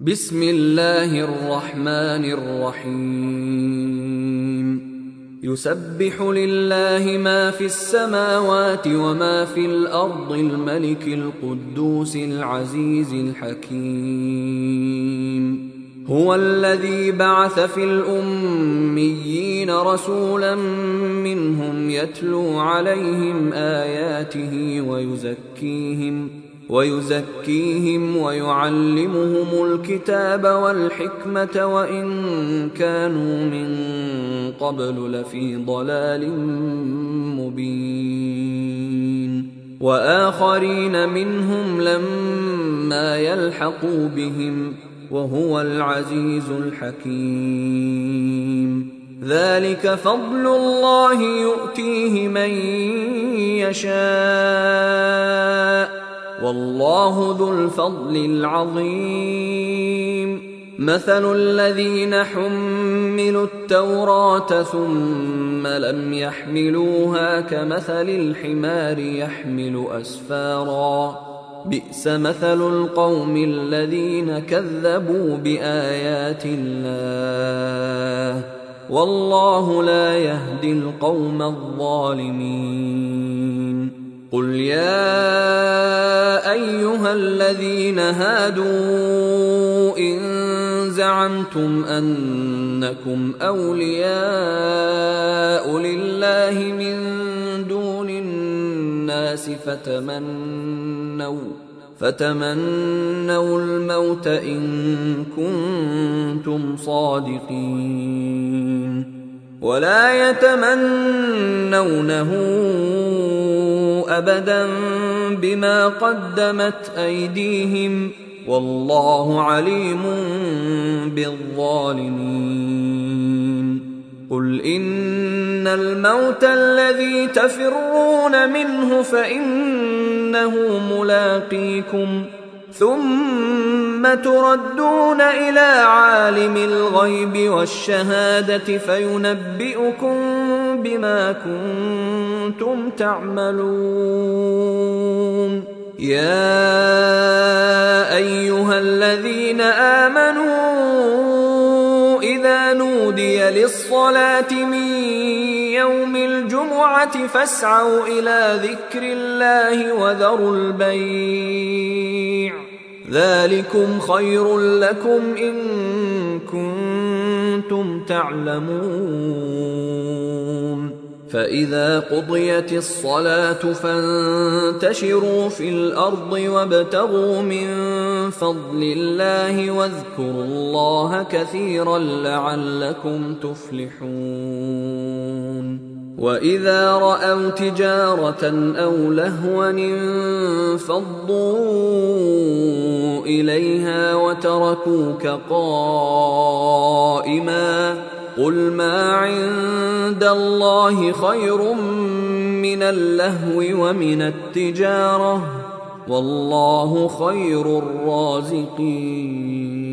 بسم الله الرحمن الرحيم يسبح لله ما في السماوات وما في الأرض الملك القدوس العزيز الحكيم هو الذي بعث في الأميين رسولا منهم يتلو عليهم آياته ويزكيهم ويعلمهم الكتاب والحكمة وإن كانوا من قبل لفي ضلال مبين وآخرين منهم لما يلحقوا بهم وهو العزيز الحكيم ذلك فضل الله يؤتيه من يشاء والله ذو الفضل العظيم مثل الذين حملوا التوراة ثم لم يحملوها كمثل الحمار يحمل أسفارا بئس مثل القوم الذين كذبوا بآيات الله والله لا يهدي القوم الظالمين قل يا أيها الذين هادوا إن زعمتم أنكم أولياء لله من دون الناس فتمنوا الموت إن كنتم صادقين ولا يتمنونه أبدا بما قدمت أيديهم والله عليم بالظالمين قل إن الموت الذي تفرون منه فإنه ملاقيكم ثم تردون إلى عالم الغيب والشهادة فينبئكم بما كنتم تعملون يا أيها الذين آمنوا إذا نودي للصلاة من يوم الجمعة فاسعوا إلى ذكر الله وذروا البيع ذلكم خير لكم إن كنتم تعلمون فإذا قضيت الصلاة فانتشروا في الأرض وابتغوا من فضل الله واذكروا الله كثيرا لعلكم تفلحون وإذا رأوا تجارة أو لهوا انفضوا إليها وتركوك قائما قل ما عند الله خير من اللهو ومن التجارة والله خير الرازقين